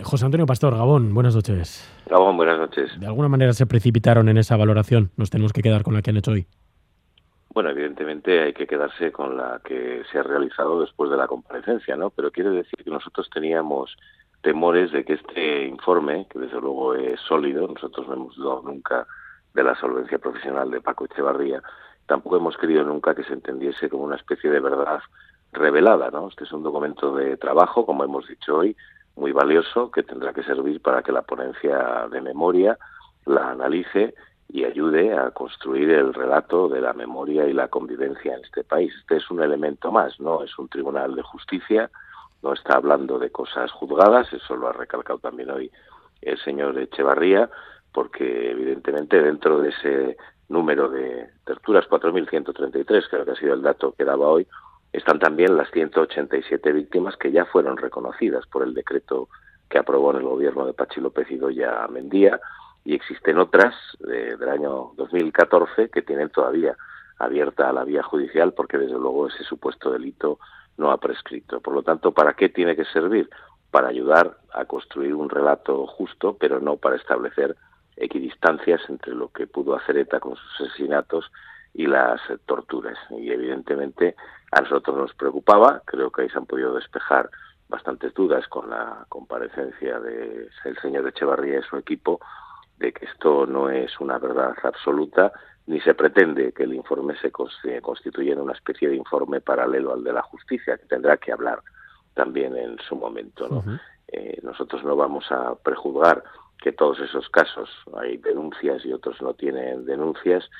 José Antonio Pastor, Gabón, buenas noches. Gabón, buenas noches. De alguna manera se precipitaron en esa valoración. Nos tenemos que quedar con la que han hecho hoy. Bueno, evidentemente hay que quedarse con la que se ha realizado después de la comparecencia, ¿no? Pero quiere decir que nosotros teníamos temores de que este informe, que desde luego es sólido, nosotros no hemos dudado nunca de la solvencia profesional de Paco Echevarría, tampoco hemos querido nunca que se entendiese como una especie de verdad revelada, ¿no? Este es un documento de trabajo, como hemos dicho hoy, muy valioso, que tendrá que servir para que la ponencia de memoria la analice y ayude a construir el relato de la memoria y la convivencia en este país. Este es un elemento más, no es un tribunal de justicia, no está hablando de cosas juzgadas, eso lo ha recalcado también hoy el señor Echevarría, porque evidentemente dentro de ese número de terturas, 4.133, creo que ha sido el dato que daba hoy, están también las 187 víctimas que ya fueron reconocidas por el decreto que aprobó en el gobierno de Patxi López y Idoia Mendia, y existen otras del año 2014 que tienen todavía abierta la vía judicial porque desde luego ese supuesto delito no ha prescrito. Por lo tanto, ¿para qué tiene que servir? Para ayudar a construir un relato justo, pero no para establecer equidistancias entre lo que pudo hacer ETA con sus asesinatos y las torturas. Y evidentemente a nosotros nos preocupaba, creo que ahí se han podido despejar bastantes dudas con la comparecencia del señor Echevarría y su equipo, de que esto no es una verdad absoluta, ni se pretende que el informe se constituya en una especie de informe paralelo al de la justicia, que tendrá que hablar también en su momento, ¿no? Nosotros no vamos a prejuzgar que todos esos casos hay denuncias y otros no tienen denuncias,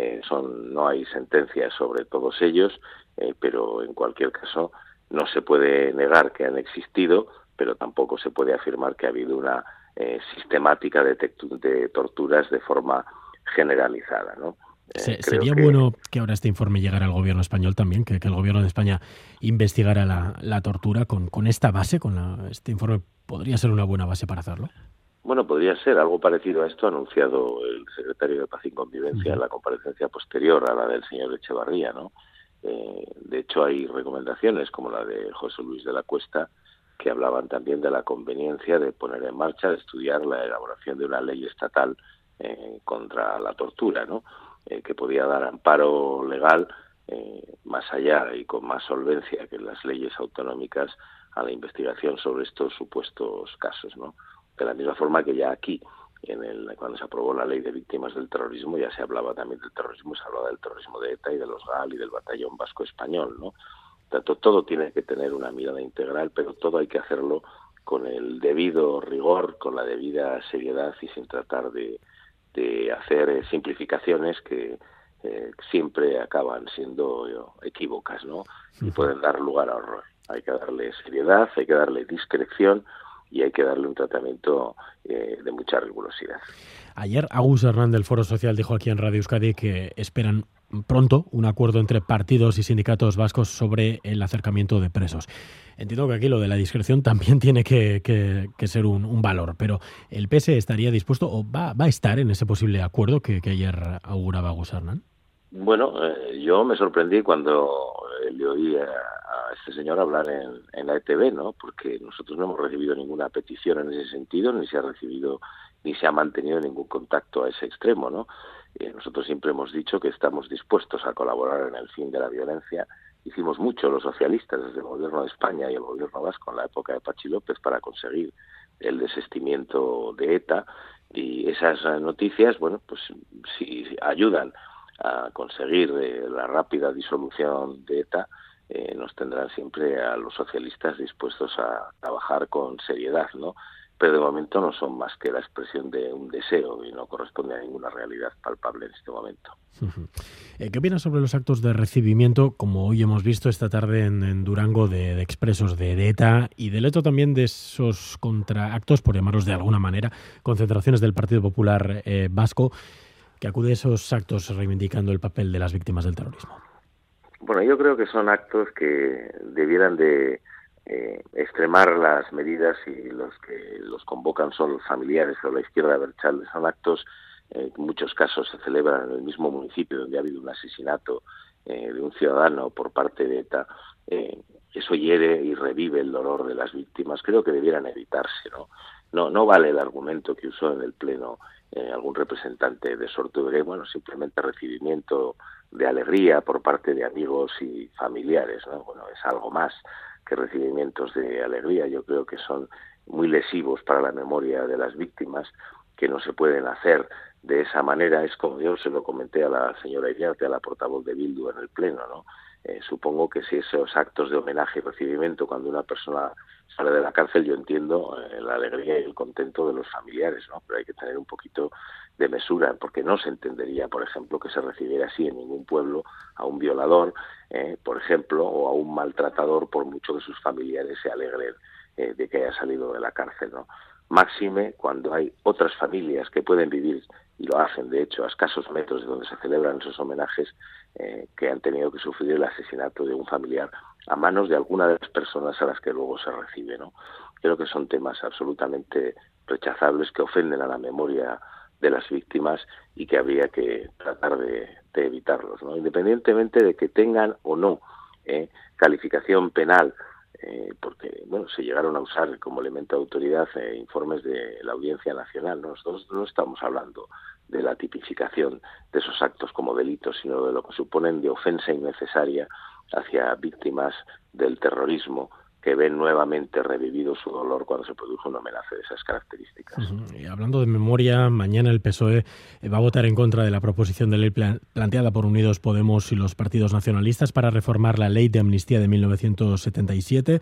no hay sentencias sobre todos ellos, pero en cualquier caso no se puede negar que han existido, pero tampoco se puede afirmar que ha habido una sistemática de torturas de forma generalizada, ¿no? Sería bueno que ahora este informe llegara al gobierno español también, que el gobierno de España investigara la tortura con esta base, este informe podría ser una buena base para hacerlo. Bueno, podría ser algo parecido a esto, ha anunciado el secretario de Paz y Convivencia en la comparecencia posterior a la del señor Echevarría, ¿no? De hecho, hay recomendaciones como la de José Luis de la Cuesta que hablaban también de la conveniencia de poner en marcha, de estudiar la elaboración de una ley estatal contra la tortura, ¿no? Que podía dar amparo legal más allá y con más solvencia que las leyes autonómicas a la investigación sobre estos supuestos casos, ¿no? De la misma forma que ya aquí, cuando se aprobó la ley de víctimas del terrorismo, ya se hablaba también del terrorismo, se hablaba del terrorismo de ETA y de los GAL y del batallón vasco español, ¿no? Tanto todo tiene que tener una mirada integral, pero todo hay que hacerlo con el debido rigor, con la debida seriedad y sin tratar de hacer simplificaciones que siempre acaban siendo equívocas, ¿no? Y pueden dar lugar a horror. Hay que darle seriedad, hay que darle discreción y hay que darle un tratamiento de mucha rigurosidad. Ayer Agus Hernández del Foro Social dijo aquí en Radio Euskadi que esperan pronto un acuerdo entre partidos y sindicatos vascos sobre el acercamiento de presos. Entiendo que aquí lo de la discreción también tiene que ser un valor, pero ¿el PS estaría dispuesto o va a estar en ese posible acuerdo que ayer auguraba Agus Hernández? Bueno, yo me sorprendí cuando le oí a este señor hablar en la ETV, ¿no? Porque nosotros no hemos recibido ninguna petición en ese sentido, ni se ha mantenido ningún contacto a ese extremo, ¿no? Nosotros siempre hemos dicho que estamos dispuestos a colaborar en el fin de la violencia. Hicimos mucho los socialistas desde el gobierno de España y el gobierno vasco en la época de Patxi López para conseguir el desistimiento de ETA, y esas noticias, bueno, pues si ayudan a conseguir la rápida disolución de ETA, nos tendrán siempre a los socialistas dispuestos a trabajar con seriedad, ¿no? Pero de momento no son más que la expresión de un deseo y no corresponde a ninguna realidad palpable en este momento. ¿Qué opinas sobre los actos de recibimiento, como hoy hemos visto esta tarde en Durango, de expresos de ETA y del hecho también de esos contraactos, por llamarlos de alguna manera, concentraciones del Partido Popular Vasco, que acude a esos actos reivindicando el papel de las víctimas del terrorismo? Bueno, yo creo que son actos que debieran de extremar las medidas, y los que los convocan son los familiares o la izquierda abertzale. Son actos en muchos casos se celebran en el mismo municipio donde ha habido un asesinato de un ciudadano por parte de ETA. Eso hiere y revive el dolor de las víctimas. Creo que debieran evitarse, ¿no? no vale el argumento que usó en el Pleno algún representante de Sortu, bueno, simplemente recibimiento de alegría por parte de amigos y familiares, ¿no? Bueno, es algo más que recibimientos de alegría. Yo creo que son muy lesivos para la memoria de las víctimas, que no se pueden hacer de esa manera. Es como yo se lo comenté a la señora Iriarte, a la portavoz de Bildu en el Pleno, ¿no? Supongo que si esos actos de homenaje y recibimiento cuando una persona sale de la cárcel, yo entiendo la alegría y el contento de los familiares, ¿no? Pero hay que tener un poquito de mesura, porque no se entendería, por ejemplo, que se recibiera así en ningún pueblo a un violador, por ejemplo, o a un maltratador, por mucho que sus familiares se alegren de que haya salido de la cárcel, ¿no? Máxime cuando hay otras familias que pueden vivir, y lo hacen de hecho a escasos metros de donde se celebran esos homenajes, que han tenido que sufrir el asesinato de un familiar a manos de alguna de las personas a las que luego se recibe, ¿no? Creo que son temas absolutamente rechazables, que ofenden a la memoria de las víctimas y que habría que tratar de evitarlos, ¿no? Independientemente de que tengan o no calificación penal, porque bueno, se llegaron a usar como elemento de autoridad informes de la Audiencia Nacional. Nosotros no estamos hablando de la tipificación de esos actos como delitos, sino de lo que suponen de ofensa innecesaria hacia víctimas del terrorismo, que ven nuevamente revivido su dolor cuando se produjo un homenaje de esas características. Y hablando de memoria, mañana el PSOE va a votar en contra de la proposición de ley planteada por Unidos Podemos y los partidos nacionalistas para reformar la ley de amnistía de 1977.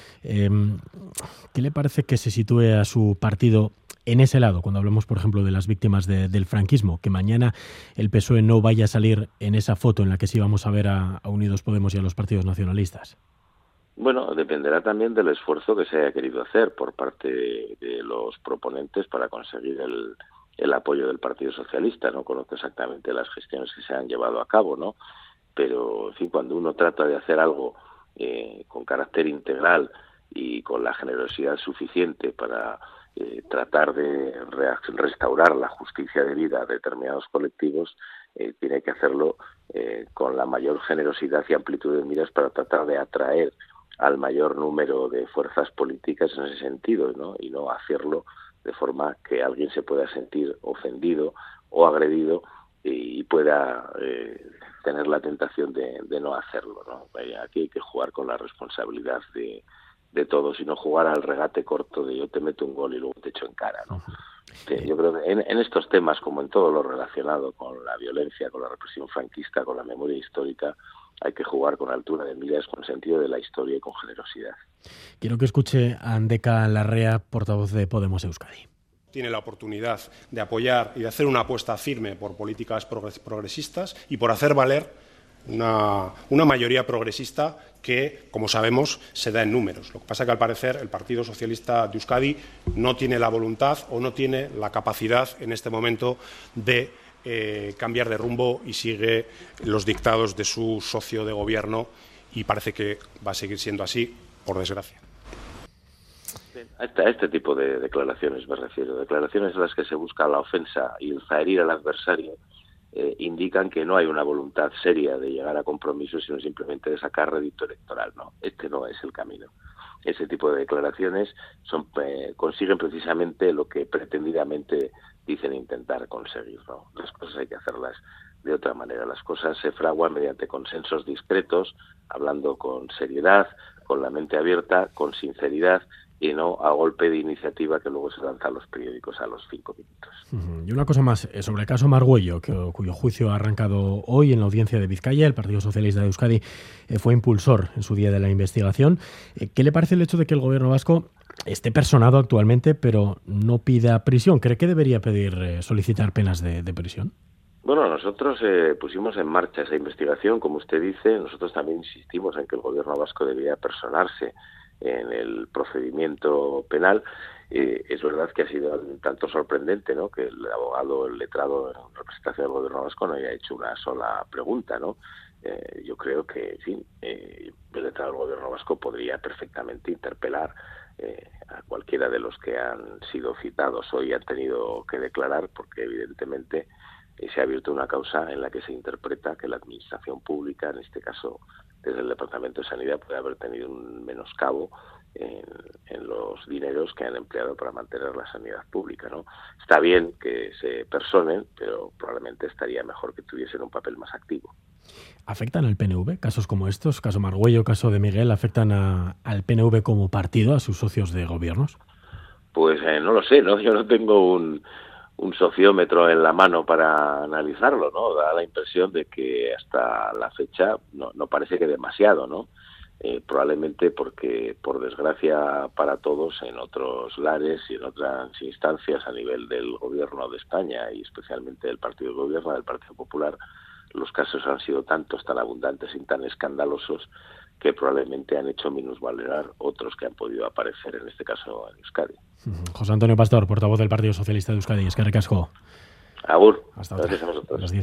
¿Qué le parece que se sitúe a su partido en ese lado, cuando hablamos, por ejemplo, de las víctimas del franquismo? Que mañana el PSOE no vaya a salir en esa foto en la que sí vamos a ver a Unidos Podemos y a los partidos nacionalistas. Bueno, dependerá también del esfuerzo que se haya querido hacer por parte de los proponentes para conseguir el apoyo del Partido Socialista. No conozco exactamente las gestiones que se han llevado a cabo, ¿no? Pero, en fin, cuando uno trata de hacer algo con carácter integral y con la generosidad suficiente para tratar de restaurar la justicia de vida a determinados colectivos, tiene que hacerlo con la mayor generosidad y amplitud de miras para tratar de atraer al mayor número de fuerzas políticas en ese sentido, ¿no? Y no hacerlo de forma que alguien se pueda sentir ofendido o agredido y pueda tener la tentación de no hacerlo, ¿no? Aquí hay que jugar con la responsabilidad de todos y no jugar al regate corto de yo te meto un gol y luego te echo en cara, ¿no? Sí, yo creo que en estos temas, como en todo lo relacionado con la violencia, con la represión franquista, con la memoria histórica, hay que jugar con altura de miras, con sentido de la historia y con generosidad. Quiero que escuche a Andeka Larrea, portavoz de Podemos Euskadi. Tiene la oportunidad de apoyar y de hacer una apuesta firme por políticas progresistas y por hacer valer una mayoría progresista que, como sabemos, se da en números. Lo que pasa es que, al parecer, el Partido Socialista de Euskadi no tiene la voluntad o no tiene la capacidad en este momento de cambiar de rumbo y sigue los dictados de su socio de gobierno, y parece que va a seguir siendo así, por desgracia. A este tipo de declaraciones me refiero, declaraciones en las que se busca la ofensa y el zaherir al adversario, indican que no hay una voluntad seria de llegar a compromisos, sino simplemente de sacar rédito electoral. No, este no es el camino. Ese tipo de declaraciones consiguen precisamente lo que pretendidamente dicen intentar conseguir, ¿no? Las cosas hay que hacerlas de otra manera. Las cosas se fraguan mediante consensos discretos, hablando con seriedad, con la mente abierta, con sinceridad, y no a golpe de iniciativa que luego se lanza a los periódicos a los 5 minutos. Y una cosa más, sobre el caso Margüello, cuyo juicio ha arrancado hoy en la audiencia de Vizcaya. El Partido Socialista de Euskadi fue impulsor en su día de la investigación. ¿Qué le parece el hecho de que el gobierno vasco esté personado actualmente, pero no pida prisión? ¿Cree que debería solicitar penas de prisión? Bueno, nosotros pusimos en marcha esa investigación, como usted dice. Nosotros también insistimos en que el gobierno vasco debía personarse en el procedimiento penal. Es verdad que ha sido un tanto sorprendente, ¿no?, que el abogado, el letrado en representación del gobierno vasco no haya hecho una sola pregunta, ¿no? Yo creo que, en fin, el letrado del gobierno vasco podría perfectamente interpelar a cualquiera de los que han sido citados hoy y han tenido que declarar, porque evidentemente se ha abierto una causa en la que se interpreta que la administración pública, en este caso desde el Departamento de Sanidad puede haber tenido un menoscabo en los dineros que han empleado para mantener la sanidad pública, ¿no? Está bien que se personen, pero probablemente estaría mejor que tuviesen un papel más activo. ¿Afectan al PNV? Casos como estos, caso Margüello, caso de Miguel, ¿afectan al PNV como partido, a sus socios de gobiernos? Pues no lo sé, ¿no? Yo no tengo un sociómetro en la mano para analizarlo, ¿no? Da la impresión de que hasta la fecha no parece que demasiado, ¿no? Probablemente porque, por desgracia para todos, en otros lares y en otras instancias a nivel del Gobierno de España y especialmente del Partido de Gobierno, del Partido Popular, los casos han sido tantos, tan abundantes y tan escandalosos que probablemente han hecho minusvalorar otros que han podido aparecer, en este caso en Euskadi. José Antonio Pastor, portavoz del Partido Socialista de Euskadi. Eskerrik asko. Agur. Hasta Gracias otra. a vosotros.